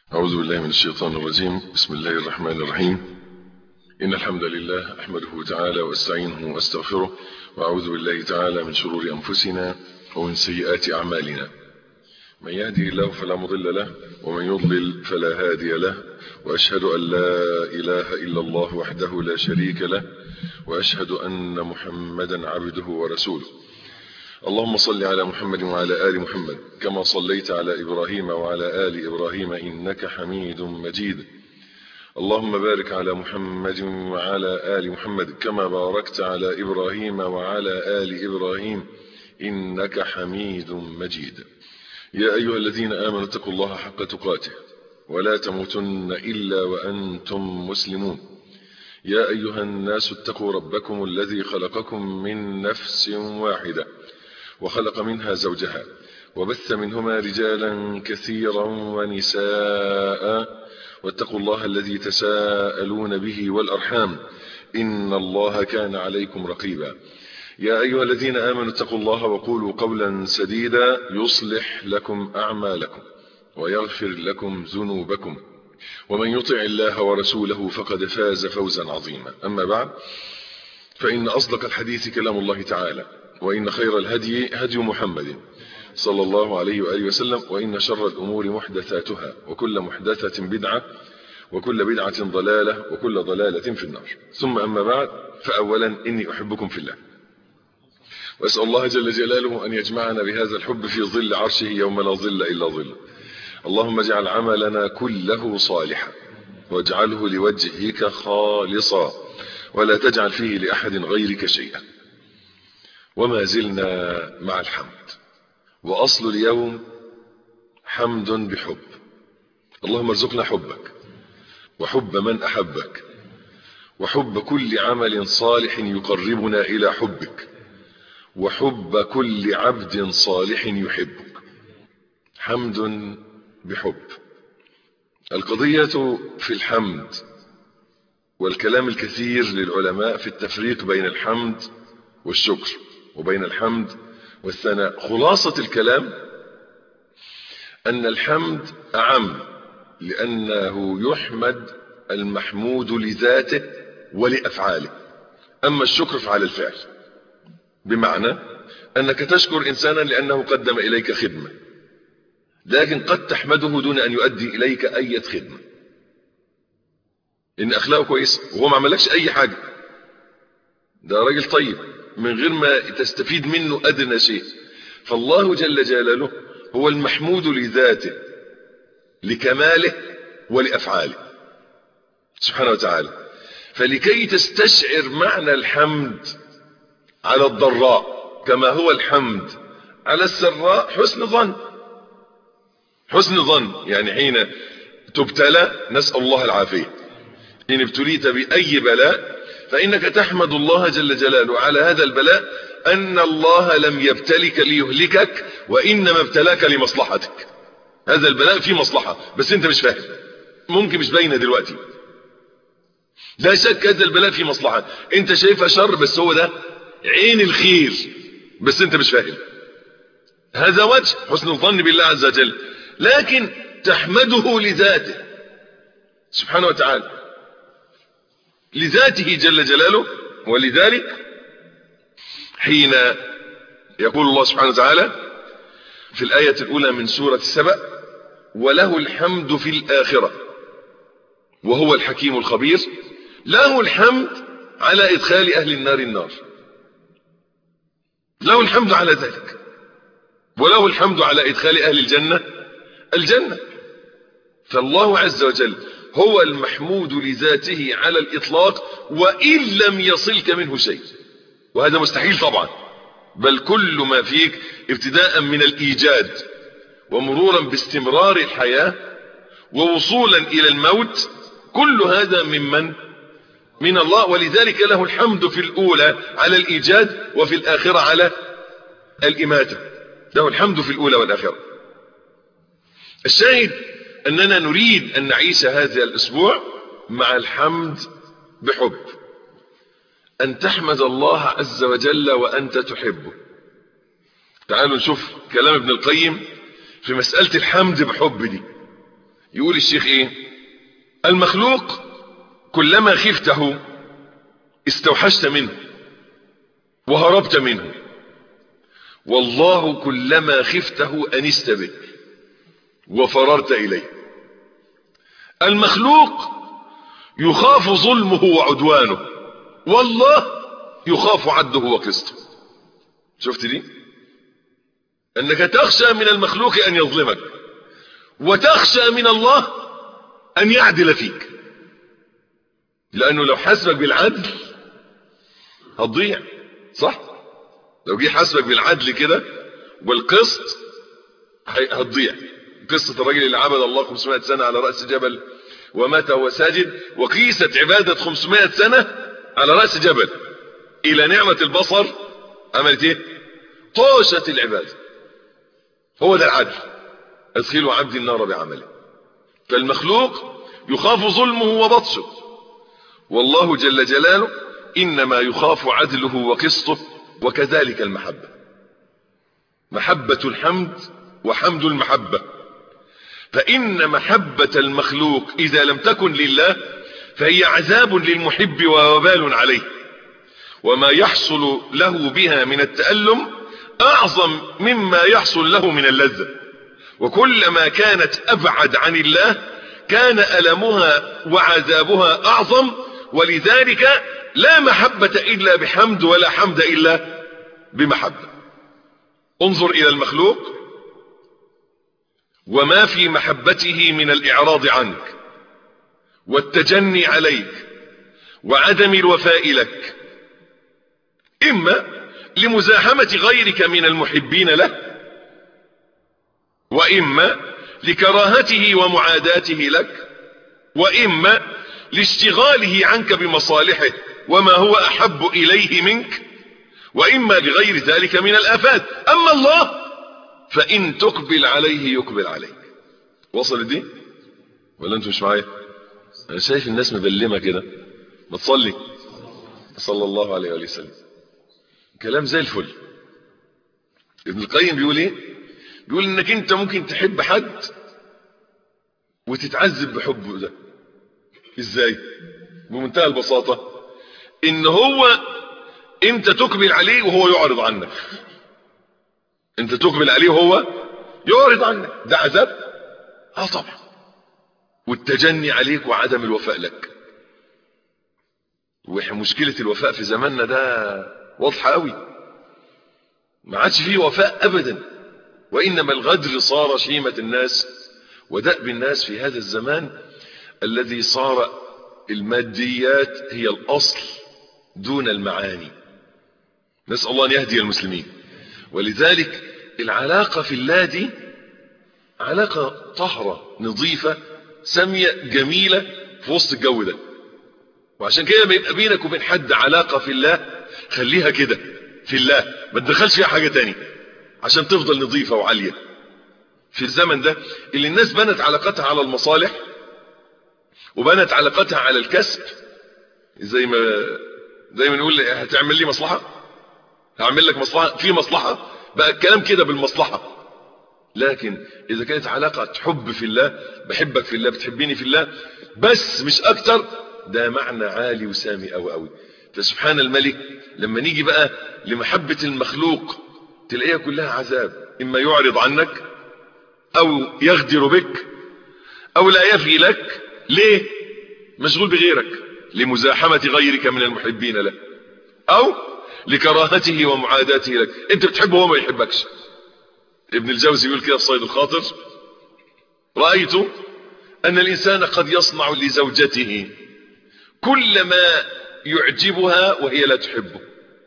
أعوذ بالله من الشيطان الرجيم. بسم الله الرحمن الرحيم. إن الحمد لله أحمده تعالى واستعينه واستغفره، وأعوذ بالله تعالى من شرور أنفسنا ومن سيئات أعمالنا. من يهدي الله فلا مضل له، ومن يضلل فلا هادي له، وأشهد أن لا إله إلا الله وحده لا شريك له، وأشهد أن محمدا عبده ورسوله. اللهم صل على محمد وعلى آل محمد كما صليت على إبراهيم وعلى آل إبراهيم إنك حميد مجيد. اللهم بارك على محمد وعلى آل محمد كما باركت على إبراهيم وعلى آل إبراهيم إنك حميد مجيد. يا أيها الذين آمنوا اتقوا الله حق تقاته ولا تموتن إلا وأنتم مسلمون. يا أيها الناس اتقوا ربكم الذي خلقكم من نفس واحدة وخلق منها زوجها وبث منهما رجالا كثيرا ونساء، واتقوا الله الذي تساءلون به والأرحام إن الله كان عليكم رقيبا. يا أيها الذين آمنوا اتقوا الله وقولوا قولا سديدا يصلح لكم أعمالكم ويغفر لكم ذنوبكم، ومن يطع الله ورسوله فقد فاز فوزا عظيما. أما بعد، فإن أصدق الحديث كلام الله تعالى، وإن خير الهدي هدي محمد صلى الله عليه وآله وسلم، وإن شر الأمور محدثاتها، وكل محدثة بدعة، وكل بدعة ضلالة، وكل ضلالة في النار. ثم أما بعد، فأولا إني أحبكم في الله، وأسأل الله جل جلاله أن يجمعنا بهذا الحب في ظل عرشه يوم لا ظل إلا ظل. اللهم اجعل عملنا كله صالحا، واجعله لوجهك خالصا، ولا تجعل فيه لأحد غيرك شيئا. وما زلنا مع الحمد، وأصل اليوم حمد بحب. اللهم ارزقنا حبك وحب من أحبك، وحب كل عمل صالح يقربنا إلى حبك، وحب كل عبد صالح يحبك. حمد بحب. القضية في الحمد والكلام الكثير للعلماء في التفريق بين الحمد والشكر، وبين الحمد والثناء. خلاصة الكلام أن الحمد أعم، لأنه يحمد المحمود لذاته ولأفعاله، أما الشكر فعلى الفعل، بمعنى أنك تشكر إنسانا لأنه قدم إليك خدمة، لكن قد تحمده دون أن يؤدي إليك أي خدمة، إن أخلاقه كويس وهو ما عملكش أي حاجة، ده راجل طيب من غير ما تستفيد منه أدنى شيء. فالله جل جلاله هو المحمود لذاته لكماله ولأفعاله سبحانه وتعالى. فلكي تستشعر معنى الحمد على الضراء كما هو الحمد على السراء، حسن ظن. حسن ظن يعني حين تبتلى، نسأل الله العافية، إن ابتليت بأي بلاء فإنك تحمد الله جل جلاله على هذا البلاء، أن الله لم يبتلك ليهلكك، وإنما ابتلاك لمصلحتك. هذا البلاء فيه مصلحة بس أنت مش فاهم، ممكن مش باينة دلوقتي. لا شك هذا البلاء فيه مصلحة، أنت شايفها شر بس هو ده عين الخير، بس أنت مش فاهم. هذا وجه حسن الظن بالله عز وجل، لكن تحمده لذاته سبحانه وتعالى، لذاته جل جلاله. ولذلك حين يقول الله سبحانه وتعالى في الآية الأولى من سورة السبأ: وله الحمد في الآخرة وهو الحكيم الخبير، له الحمد على إدخال أهل النار النار، له الحمد على ذلك، وله الحمد على إدخال أهل الجنة الجنة. فالله عز وجل هو المحمود لذاته على الإطلاق، وإن لم يصلك منه شيء، وهذا مستحيل طبعا، بل كل ما فيك ابتداء من الإيجاد ومرورا باستمرار الحياة ووصولا إلى الموت، كل هذا من الله. ولذلك له الحمد في الأولى على الإيجاد، وفي الآخرة على الإماتة. له الحمد في الأولى والآخرة. الشاهد أننا نريد أن نعيش هذا الأسبوع مع الحمد بحب، أن تحمد الله عز وجل وأنت تحبه. تعالوا نشوف كلام ابن القيم في مسألة الحمد بحب دي. يقول الشيخ ايه؟ المخلوق كلما خفته استوحشت منه وهربت منه، والله كلما خفته أنست به وفررت إليه. المخلوق يخاف ظلمه وعدوانه، والله يخاف عدله وقسطه. شفت دي؟ أنك تخشى من المخلوق أن يظلمك، وتخشى من الله أن يعدل فيك، لأنه لو حسبك بالعدل هتضيع. صح؟ لو جه حسبك بالعدل كده والقسط هتضيع. قصة الرجل اللي عبد الله 500 سنة على رأس جبل ومات وهو ساجد، وقيست عبادة 500 سنة على رأس جبل إلى نعمة البصر، عملت ايه؟ طاشت العبادة. هو ده العدل. ادخلوا عبدي النار بعمله. فالمخلوق يخاف ظلمه وبطشه، والله جل جلاله إنما يخاف عدله وقسطه. وكذلك المحبة، محبة الحمد وحمد المحبة. فإن محبة المخلوق إذا لم تكن لله فهي عذاب للمحب ووبال عليه، وما يحصل له بها من التألم أعظم مما يحصل له من اللذة. وكلما كانت أبعد عن الله كان ألمها وعذابها أعظم، ولذلك لا محبة إلا بحمد، ولا حمد إلا بمحبة. انظر إلى المخلوق وما في محبته من الإعراض عنك والتجني عليك وعدم الوفاء لك، إما لمزاحمة غيرك من المحبين له، وإما لكراهته ومعاداته لك، وإما لاشتغاله عنك بمصالحه وما هو أحب إليه منك، وإما لغير ذلك من الآفات. أما الله فإن تقبل عليه يقبل عليك. وصل دي ولا أنتم مش معايا؟ أنا شايف الناس مبلمة كده. ما تصلي صلى الله عليه وسلم. كلام زي الفل. ابن القيم بيقول ايه؟ بيقول انك انت ممكن تحب حد وتتعذب بحبه ده. ازاي؟ بمنتهى البساطة، ان هو انت تقبل عليه وهو يعرض عنك. انت تقبل عليه وهو يعرض عنك، ده عذاب؟ طبعا. والتجني عليك وعدم الوفاء لك. ومشكلة الوفاء في زماننا ده واضحة قوي، ما عادش فيه وفاء ابدا، وانما الغدر صار شيمة الناس ودأب الناس في هذا الزمان الذي صار الماديات هي الاصل دون المعاني. نسأل الله ان يهدي المسلمين. ولذلك العلاقة في الله دي علاقة طهرة نظيفة سامية جميلة في وسط الجو ده. وعشان كده ما يبقى بينك وبين حد علاقة في الله خليها كده في الله، ما تدخلش فيها حاجة تاني عشان تفضل نظيفة وعالية. في الزمن ده اللي الناس بنت علاقتها على المصالح وبنت علاقتها على الكسب، زي ما نقول هتعمل لي مصلحة هعمل لك مصلحة، في مصلحة بقى الكلام كده بالمصلحة. لكن اذا كانت علاقة حب في الله، بحبك في الله، بتحبيني في الله بس مش اكتر، ده معنى عالي وسامي قوي قوي. فسبحان الملك لما نيجي بقى لمحبة المخلوق تلاقيها كلها عذاب، اما يعرض عنك او يغدر بك او لا يفي لك. ليه؟ مشغول بغيرك، لمزاحمة غيرك من المحبين له، او لكراهته ومعاداته لك. انت بتحبه وهو ما يحبكش. ابن الجوزي يقول كده في صيد الخاطر: رأيت ان الانسان قد يصنع لزوجته كل ما يعجبها وهي لا تحبه،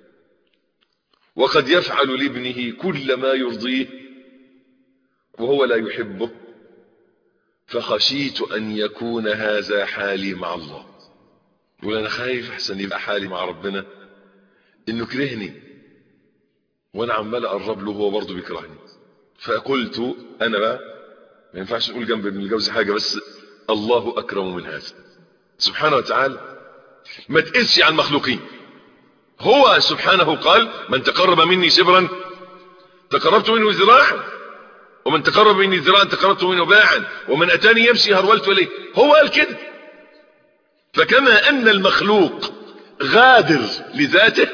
وقد يفعل لابنه كل ما يرضيه وهو لا يحبه، فخشيت ان يكون هذا حالي مع الله. يقول انا خايف احسن يبقى حالي مع ربنا انه كرهني وانا عمال اقرب له وهو برضه بيكرهني. فقلت انا بقى ما ينفعش نقول جنب ابن الجوزي حاجه، بس الله اكرم من هذا سبحانه وتعالى. ما تقسش على المخلوقين. هو سبحانه قال: من تقرب مني شبرا تقربت منه ذراعا. ومن تقرب مني ذراعا تقربت منه باعا ومن أتاني يمشي هرولت إليه. هو قال كده. فكما أن المخلوق غادر لذاته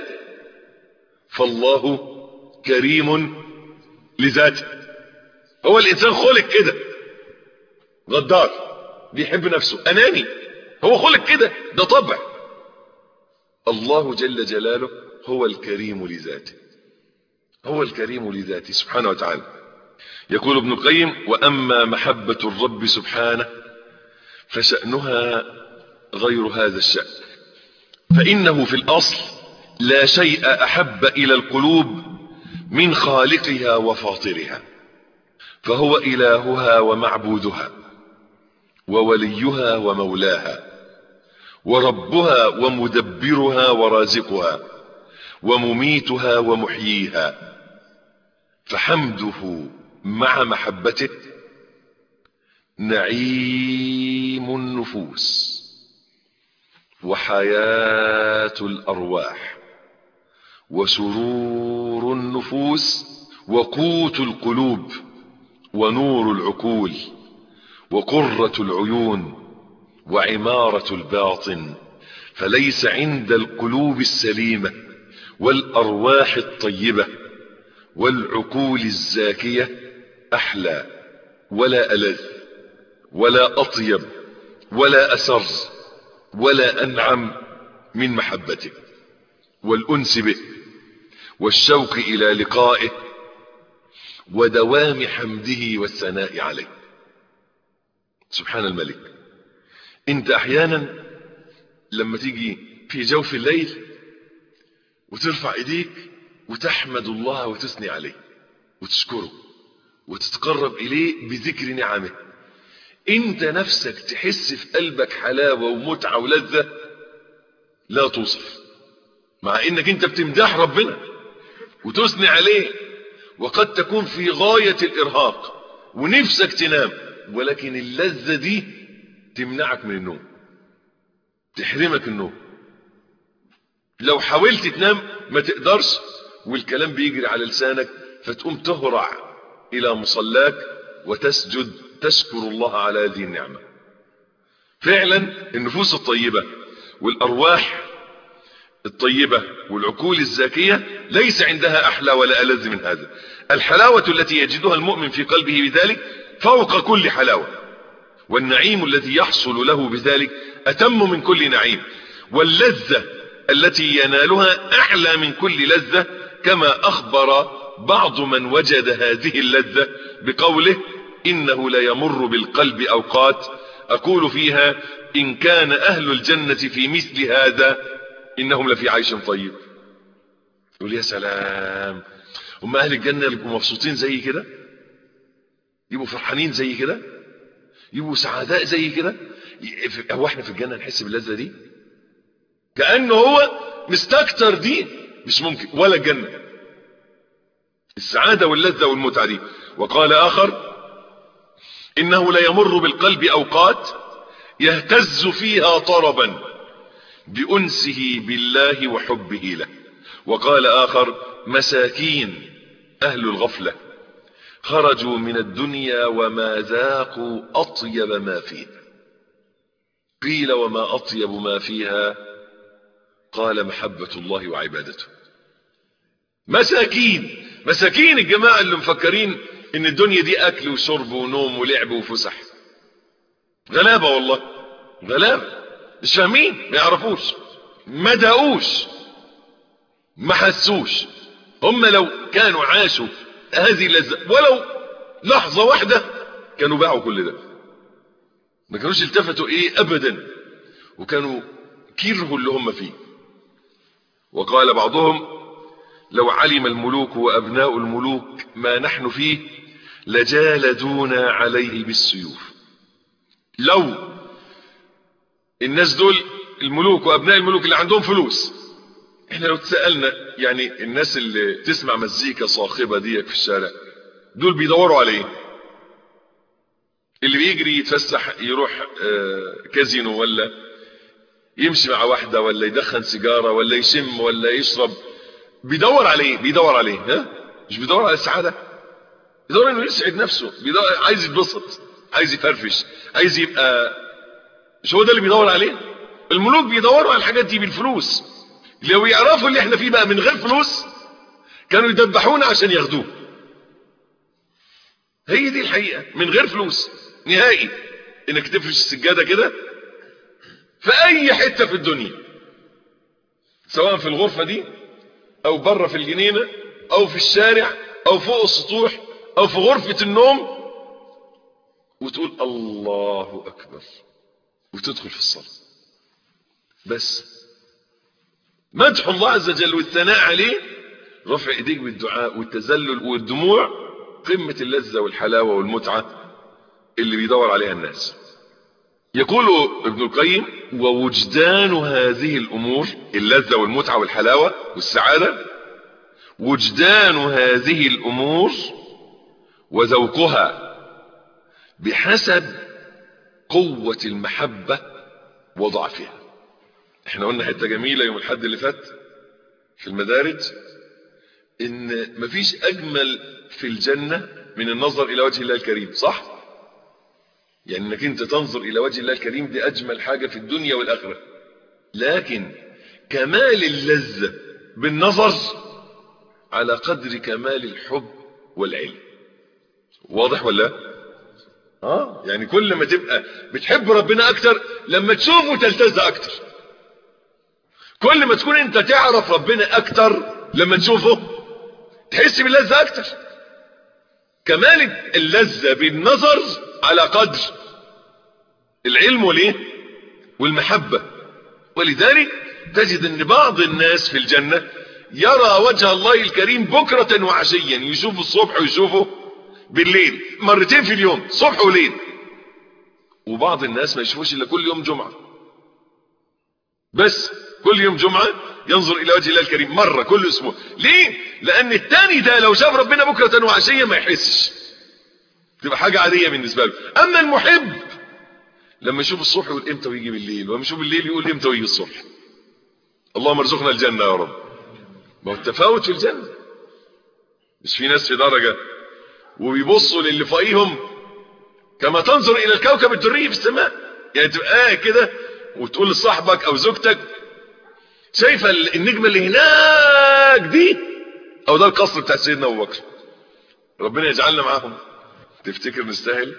فالله كريم لذاته. هو الإنسان خلق كده غدار، بيحب نفسه، أناني، هو خلق كده، ده طبع. الله جل جلاله هو الكريم لذاته، هو الكريم لذاته سبحانه وتعالى. يقول ابن القيم: وأما محبة الرب سبحانه فشأنها غير هذا الشأن، فإنه في الأصل لا شيء أحب إلى القلوب من خالقها وفاطرها، فهو إلهها ومعبودها ووليها ومولاها وربها ومدبرها ورازقها ومميتها ومحييها. فحمده مع محبته نعيم النفوس وحياة الأرواح وسرور النفوس وقوت القلوب ونور العقول وقرة العيون وعمارة الباطن. فليس عند القلوب السليمة والأرواح الطيبة والعقول الزاكية أحلى ولا ألذ ولا أطيب ولا أسر ولا أنعم من محبته والأنس به والشوق إلى لقائه ودوام حمده والثناء عليه. سبحان الملك. انت احيانا لما تيجي في جوف الليل وترفع ايديك وتحمد الله وتثني عليه وتشكره وتتقرب اليه بذكر نعمه، انت نفسك تحس في قلبك حلاوة ومتعة ولذة لا توصف، مع انك انت بتمدح ربنا وتثني عليه وقد تكون في غاية الارهاق ونفسك تنام، ولكن اللذة دي تمنعك من النوم، تحرمك النوم. لو حاولت تنام ما تقدرش، والكلام بيجري على لسانك، فتقوم تهرع الى مصلاك وتسجد تشكر الله على هذه النعمة. فعلا النفوس الطيبة والارواح الطيبة والعقول الزاكية ليس عندها احلى ولا ألذ من هذا. الحلاوة التي يجدها المؤمن في قلبه بذلك فوق كل حلاوة، والنعيم الذي يحصل له بذلك أتم من كل نعيم، واللذة التي ينالها أعلى من كل لذة، كما أخبر بعض من وجد هذه اللذة بقوله: إنه لا يمر بالقلب أوقات أقول فيها إن كان أهل الجنة في مثل هذا إنهم لفي عيش طيب. يقول يا سلام، هم أهل الجنة يبقوا مبسوطين زي كده، يبقوا فرحانين زي كده، يبقوا سعداء زي كده. هو احنا في الجنة نحس باللذة دي؟ كأنه هو مستكتر دي، مش ممكن، ولا الجنة السعادة واللذة والمتعة دي. وقال آخر: إنه لا يمر بالقلب أوقات يهتز فيها طربا بأنسه بالله وحبه له. وقال آخر: مساكين أهل الغفلة خرجوا من الدنيا وما ذاقوا أطيب ما فيها. قيل: وما أطيب ما فيها؟ قال: محبة الله وعبادته. مساكين، مساكين الجماعة اللي مفكرين ان الدنيا دي اكل وشرب ونوم ولعب وفسح. غلابة والله، غلابة، مش فاهمين، ما يعرفوش، ما داقوش، ما حسوش. هم لو كانوا عاشوا هذه اللذة ولو لحظة واحدة كانوا باعوا كل ده، ما كانوش التفتوا ابدا، وكانوا كرهوا اللي هم فيه. وقال بعضهم: لو علم الملوك وابناء الملوك ما نحن فيه لجالدونا عليه بالسيوف. لو الناس دول الملوك وابناء الملوك اللي عندهم فلوس، احنا لو تسألنا يعني الناس اللي تسمع مزيكا صاخبة دي في الشارع دول بيدوروا على ايه؟ اللي بيجري يتفسح يروح كازينو، ولا يمشي مع واحدة، ولا يدخن سيجارة، ولا يشم، ولا يشرب، بيدور على ايه؟ بيدور على ايه؟ ها؟ مش بيدور على السعادة؟ بيدور انه يسعد نفسه، عايز يتبسط، عايز يفرفش، عايز يبقى، مش هو ده اللي بيدور عليه؟ الملوك بيدوروا على الحاجات دي بالفلوس. لو يعرفوا اللي احنا فيه بقى من غير فلوس كانوا يدبحونا عشان ياخدوه. هي دي الحقيقة، من غير فلوس نهائي. انك تفرش السجادة كده في اي حتة في الدنيا، سواء في الغرفة دي او بره في الجنينة او في الشارع او فوق السطوح او في غرفة النوم، وتقول الله اكبر وتدخل في الصلاة. بس مدح الله عز وجل والثناء عليه، رفع ايديك بالدعاء والتذلل والدموع، قمة اللذة والحلاوة والمتعة اللي بيدور عليها الناس. يقول ابن القيم: ووجدان هذه الامور، اللذة والمتعة والحلاوة والسعادة، وجدان هذه الامور وذوقها بحسب قوة المحبة وضعفها. احنا قلنا حتة جميلة يوم الحد اللي فات في المدارج، ان مفيش اجمل في الجنة من النظر الى وجه الله الكريم، صح؟ يعني انك انت تنظر الى وجه الله الكريم دي اجمل حاجة في الدنيا والاخرة. لكن كمال اللذة بالنظر على قدر كمال الحب والعلم. واضح ولا؟ يعني كل ما تبقى بتحب ربنا اكتر لما تشوفه تلتز اكتر. كل ما تكون انت تعرف ربنا اكتر لما تشوفه تحس باللذة اكتر. كمال اللذة بالنظر على قدر العلم والايه والمحبة. ولذلك تجد ان بعض الناس في الجنة يرى وجه الله الكريم بكرة وعشيا، يشوفه الصبح ويشوفه بالليل، مرتين في اليوم، صبح وليل. وبعض الناس ما يشوفوش الا كل يوم جمعة بس، كل يوم جمعة ينظر الى وجه الله الكريم مرة كل اسبوع. ليه؟ لان التاني ده لو شاف ربنا بكرة وعشيا ما يحسش، تبقى حاجة عادية بالنسبة له. اما المحب لما يشوف الصبح يقول امتى ويجي بالليل، ولما يشوف بالليل يقول امتى ويجي الصبح. اللهم ارزقنا الجنة يا رب. ما هو التفاوت في الجنة، مش في ناس في درجة وبيبصوا للي فوقيهم كما تنظر الى الكوكب الدري في السماء. يعني تبقى كده وتقول لصاحبك او زوجتك شايفه النجمه اللي هناك دي، او ده القصر بتاع سيدنا ابو بكر، ربنا يجعلنا معاهم. تفتكر نستاهل؟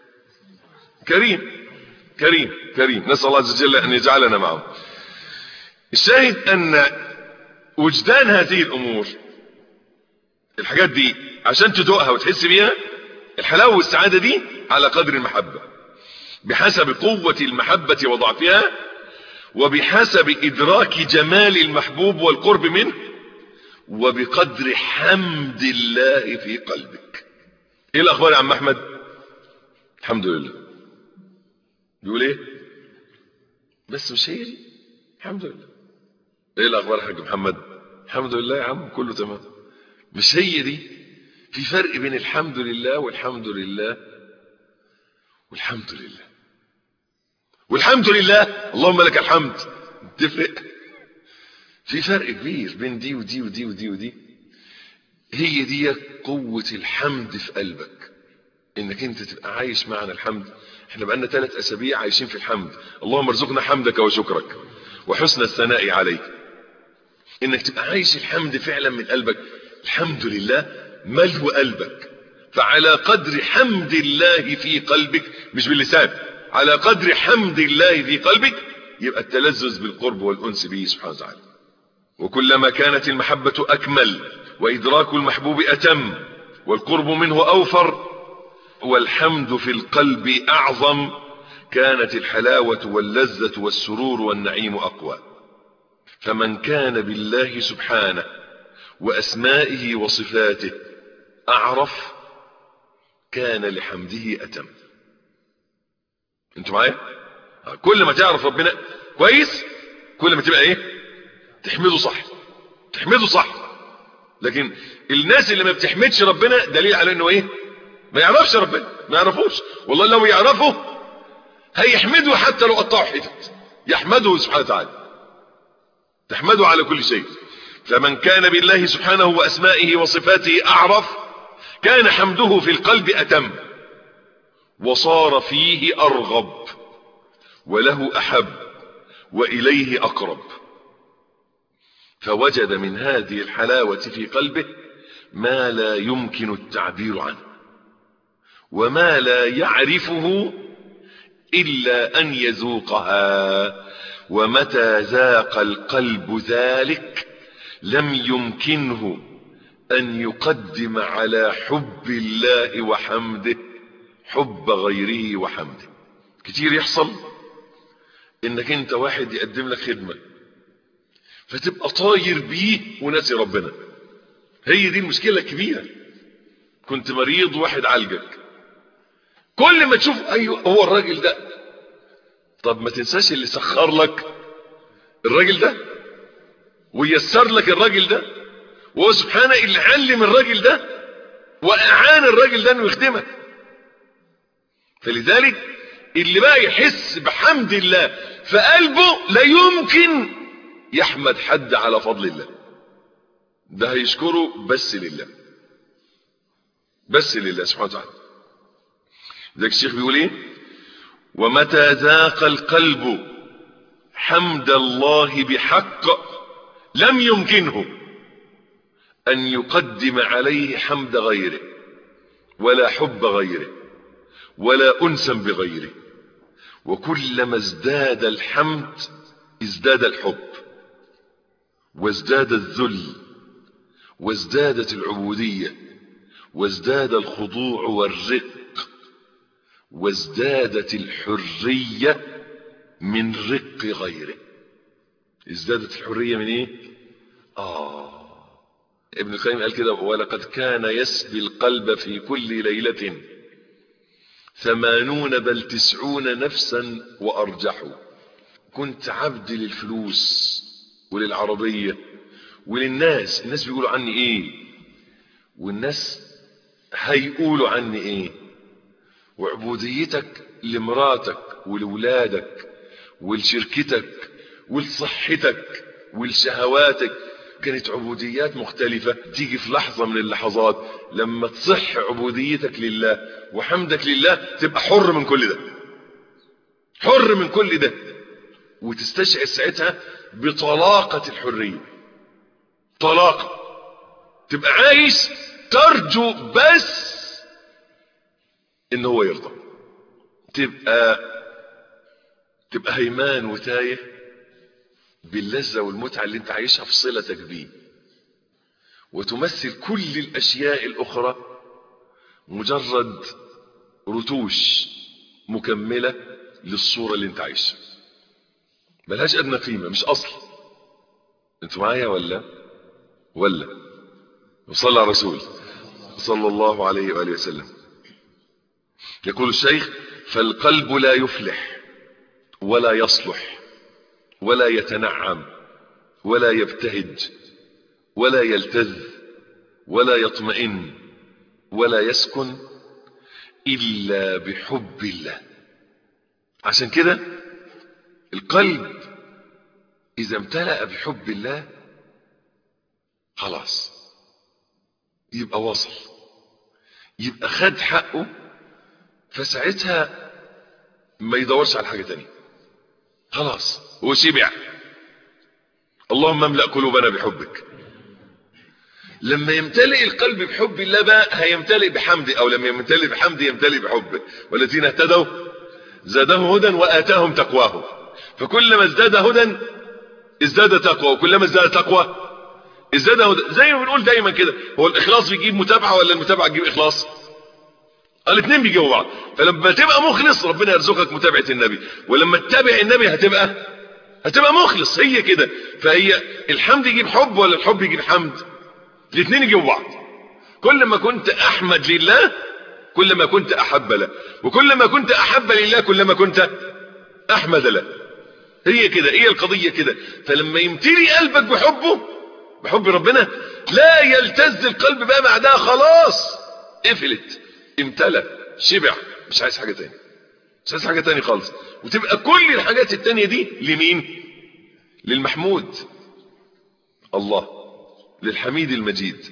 كريم كريم كريم، نسال الله عز وجل ان يجعلنا معهم. الشاهد ان وجدان هذه الامور، الحاجات دي عشان تدوقها وتحس بيها، الحلاوه والسعاده دي على قدر المحبه، بحسب قوه المحبه وضعفها، وبحسب ادراك جمال المحبوب والقرب منه، وبقدر حمد الله في قلبك. ايه الاخبار يا عم احمد؟ الحمد لله. بيقول ايه؟ بس مش هي دي الحمد لله. ايه الاخبار يا حاج محمد؟ الحمد لله يا عم كله تمام. مش هي دي. في فرق بين الحمد لله والحمد لله والحمد لله والحمد لله اللهم لك الحمد. تفرق، في فرق كبير بين دي ودي ودي ودي ودي. هي دي قوة الحمد في قلبك، انك انت تبقى عايش معنا الحمد. احنا بقالنا 3 أسابيع عايشين في الحمد. اللهم ارزقنا حمدك وشكرك وحسن الثناء عليك. انك تبقى عايش الحمد فعلا من قلبك. الحمد لله ملو قلبك، فعلى قدر حمد الله في قلبك، مش باللسان، على قدر حمد الله في قلبك يبقى التلذذ بالقرب والأنس به سبحانه وتعالى. وكلما كانت المحبة أكمل وإدراك المحبوب أتم والقرب منه أوفر والحمد في القلب أعظم، كانت الحلاوة واللذة والسرور والنعيم أقوى. فمن كان بالله سبحانه وأسمائه وصفاته أعرف كان لحمده أتم. انتوا معايا؟ كل ما تعرف ربنا كويس كل ما تبقى ايه؟ تحمده صح، تحمده صح. لكن الناس اللي ما بتحمدش ربنا دليل على انه ايه؟ ما يعرفش ربنا، ما يعرفوش. والله لو يعرفه هيحمده حتى لو قطعوا حتت، يحمده سبحانه وتعالى، تحمده على كل شيء. فمن كان بالله سبحانه وأسمائه وصفاته أعرف كان حمده في القلب أتم، وصار فيه أرغب، وله أحب، وإليه أقرب. فوجد من هذه الحلاوة في قلبه ما لا يمكن التعبير عنه، وما لا يعرفه إلا أن يذوقها. ومتى ذاق القلب ذلك لم يمكنه أن يقدم على حب الله وحمده حب غيره وحمده. كتير يحصل انك انت واحد يقدم لك خدمة فتبقى طاير بيه وناسي ربنا. هي دي المشكلة الكبيرة. كنت مريض واحد عالجك، كل ما تشوف ايوه هو الراجل ده، طب ما تنساش اللي سخر لك الراجل ده ويسر لك الراجل ده، وهو سبحانه اللي علم الراجل ده واعان الراجل ده انه يخدمك. فلذلك اللي بقى يحس بحمد الله فقلبه لا يمكن يحمد حد على فضل الله، ده هيشكره بس لله، بس لله سبحانه وتعالى. ذلك الشيخ بيقول ايه؟ ومتى ذاق القلب حمد الله بحق لم يمكنه أن يقدم عليه حمد غيره، ولا حب غيره، ولا أنسا بغيره. وكلما ازداد الحمد ازداد الحب، وازداد الذل، وازدادت العبودية، وازداد الخضوع والرق، وازدادت الحرية من رق غيره. ازدادت الحرية من ايه؟ ابن القيم قال كده: ولقد كان يسبي القلب في كل ليلة 80 بل 90 نفسا وأرجحوا. كنت عبد للفلوس وللعربية وللناس. الناس بيقولوا عني ايه، والناس هيقولوا عني ايه. وعبوديتك لمراتك ولولادك ولشركتك ولصحتك ولشهواتك كانت عبوديات مختلفة. تيجي في لحظة من اللحظات لما تصح عبوديتك لله وحمدك لله تبقى حر من كل ده، حر من كل ده، وتستشعر ساعتها بطلاقة الحرية. طلاقة، تبقى عايش ترجو بس ان هو يرضى. تبقى هيمان وتايه باللذة والمتعة اللي انت عايشها في صلتك بيه، وتمثل كل الاشياء الاخرى مجرد رتوش مكملة للصورة اللي انت عايشها، ملهاش ادنى قيمة، مش اصل. انتوا معايا ولا وصلى على رسول صلى الله عليه وآله وسلم. يقول الشيخ: فالقلب لا يفلح ولا يصلح ولا يتنعم ولا يبتهج ولا يلتذ ولا يطمئن ولا يسكن إلا بحب الله. عشان كده القلب إذا امتلأ بحب الله خلاص يبقى وصل، يبقى خد حقه، فساعتها ما يدورش على حاجة تانية، خلاص هو شبع. اللهم املأ قلوبنا بحبك. لما يمتلئ القلب بحب الله بقى هيمتلئ بحمده، او لما يمتلئ بحمده يمتلئ بحبه. والذين اهتدوا زادهم هدى وآتاهم تقواهم. فكلما ازداد هدى ازداد تقوى، وكلما ازداد تقوى ازداد هدى. زي ما بنقول دايما كده، هو الاخلاص بيجيب متابعة ولا المتابعة تجيب اخلاص؟ الاثنين بيجيبوا بعض. فلما تبقى مخلص ربنا يرزقك متابعة النبي، ولما تتابع النبي هتبقى مخلص. هي كده. فهي الحمد يجيب حب ولا الحب يجيب حمد؟ الاثنين يجيبوا بعض. كل ما كنت احمد لله كل ما كنت احب له، وكل ما كنت احب لله كل ما كنت احمد له. هي كده، هي القضية كده. فلما يمتلي قلبك بحب ربنا لا يلتز القلب بقى بعدها، خلاص قفلت، امتلأ، شبع، مش عايز حاجة تاني، مش عايز حاجة تاني خالص. وتبقى كل الحاجات التانية دي لمين؟ للمحمود الله، للحميد المجيد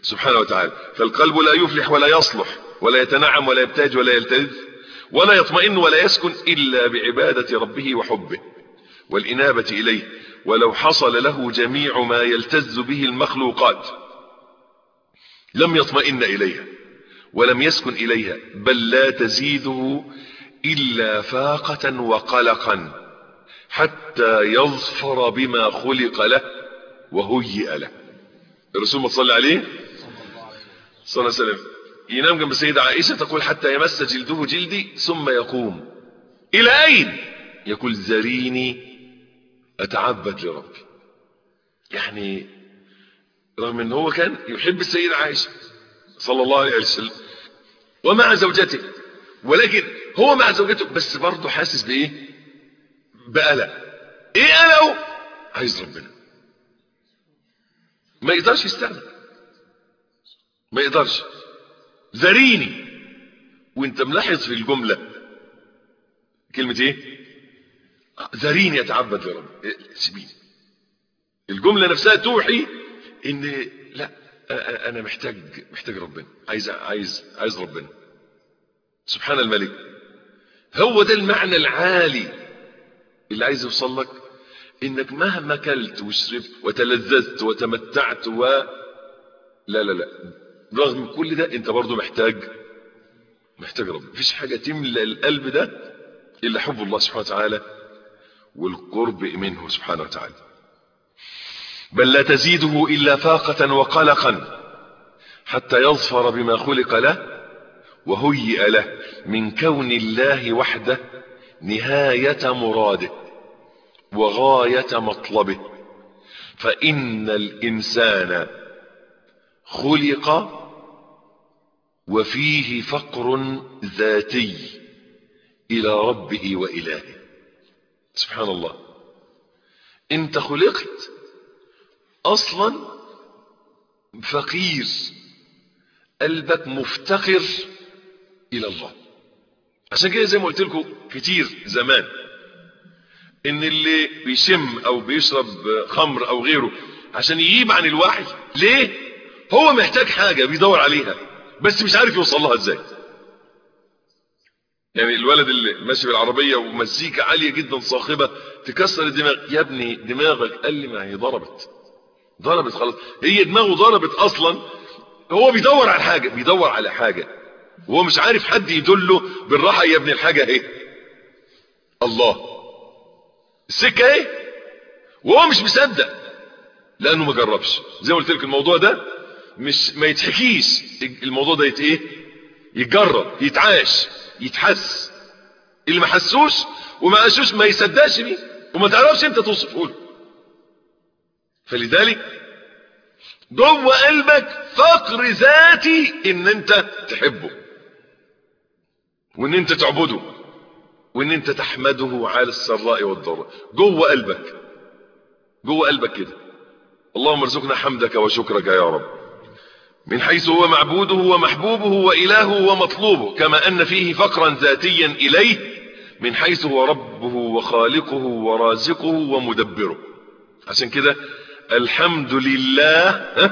سبحانه وتعالى. فالقلب لا يفلح ولا يصلح ولا يتنعم ولا يبتهج ولا يلتذ ولا يطمئن ولا يسكن إلا بعبادة ربه وحبه والإنابة إليه. ولو حصل له جميع ما يلتذ به المخلوقات لم يطمئن إليها ولم يسكن إليها، بل لا تزيده إلا فاقة وقلقا حتى يظفر بما خلق له وهيئ له. الرسول ما صلى عليه صلى الله عليه وسلم ينام جنب السيدة عائشة تقول حتى يمس جلده جلدي ثم يقوم. إلى أين؟ يقول ذريني أتعبد لربي. يعني رغم أنه هو كان يحب السيدة عائشة صلى الله عليه وسلم ومع زوجته، ولكن هو مع زوجته بس برضه حاسس بإيه؟ بقلق. إيه قلقه؟ عايز ربنا، ما يقدرش يستغنى، ما يقدرش. ذريني، وانت ملاحظ في الجملة كلمة ايه؟ ذريني اتعبد لرب. سيبيني. الجملة نفسها توحي ان لا، انا محتاج ربنا، عايز ربنا سبحان الملك. هو ده المعنى العالي اللي عايز يوصل لك، انك مهما كلت وشربت وتلذذت وتمتعت لا لا لا، رغم كل ده انت برضو محتاج ربنا. مفيش حاجة تملأ القلب ده الا حب الله سبحانه وتعالى والقرب منه سبحانه وتعالى. بل لا تزيده الا فاقة وقلقا حتى يظفر بما خلق له وهيئ له من كون الله وحده نهاية مراده وغاية مطلبه. فإن الإنسان خلق وفيه فقر ذاتي إلى ربه وإلهه. سبحان الله. انت خلقت أصلا فقير، قلبك مفتقر إلى الله. عشان كده زي ما قلت لكم كتير زمان ان اللي بيشم او بيشرب خمر او غيره عشان يجيب عن الوعي، ليه؟ هو محتاج حاجة بيدور عليها بس مش عارف يوصل لها ازاي. يعني الولد اللي ماشي بالعربية ومزيكا عالية جدا صاخبة تكسر الدماغ، يا ابني دماغك، قال لي ما هي ضربت خلاص، هي دماغه ضربت اصلا. هو بيدور على حاجة وهو مش عارف حد يدله بالراحة، يا ابني الحاجة اهي، الله، السكة اهي، وهو مش مصدق لانه ما جربش. زي ما قلت لك الموضوع ده مش ما يتحكيش، الموضوع ده يتجرب، يتعاش، يتحس. اللي ما حسوش وما عاشوش ما يصدقش بيه وما تعرفش انت توصفه له. فلذلك جوه قلبك فقر ذاتي ان انت تحبه وان انت تعبده وان انت تحمده على السراء والضراء. جوه قلبك كده. اللهم ارزقنا حمدك وشكرك يا رب. من حيث هو معبوده ومحبوبه وإلهه ومطلوبه، كما أن فيه فقرا ذاتيا إليه من حيث هو ربه وخالقه ورازقه ومدبره. عشان كده الحمد لله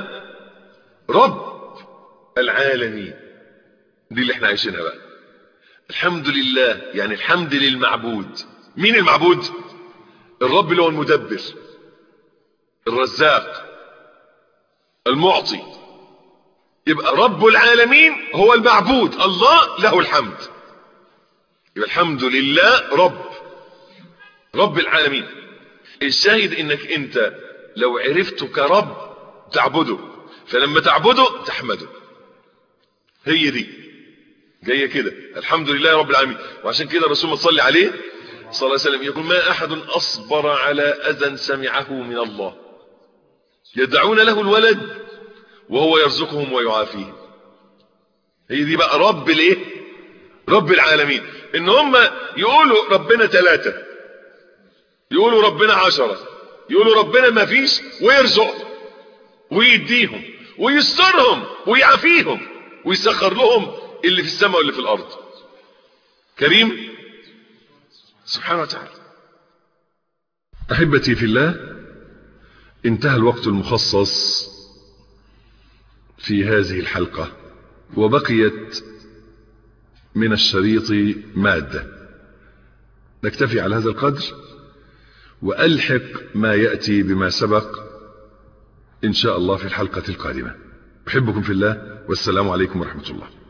رب العالمين، دي اللي احنا عايشينها بقى. الحمد لله يعني الحمد للمعبود. مين المعبود؟ الرب اللي هو المدبر، الرزاق، المعطي. يبقى رب العالمين هو المعبود، الله له الحمد. يبقى الحمد لله رب العالمين. الشاهد انك انت لو عرفته كرب تعبده، فلما تعبده تحمده. هي دي جايه كده، الحمد لله رب العالمين. وعشان كده الرسول صلى الله عليه وسلم يقول ما احد اصبر على اذى سمعه من الله يدعون له الولد وهو يرزقهم ويعافيهم. هي دي بقى رب العالمين. ان هم يقولوا ربنا 3، يقولوا ربنا 10، يقولوا ربنا ما فيش، ويرزق ويديهم ويسترهم ويعافيهم ويسخر لهم اللي في السماء واللي في الارض. كريم سبحانه وتعالى. احبتي في الله، انتهى الوقت المخصص في هذه الحلقة، وبقيت من الشريط مادة. نكتفي على هذا القدر وألحق ما يأتي بما سبق إن شاء الله في الحلقة القادمة. أحبكم في الله، والسلام عليكم ورحمة الله.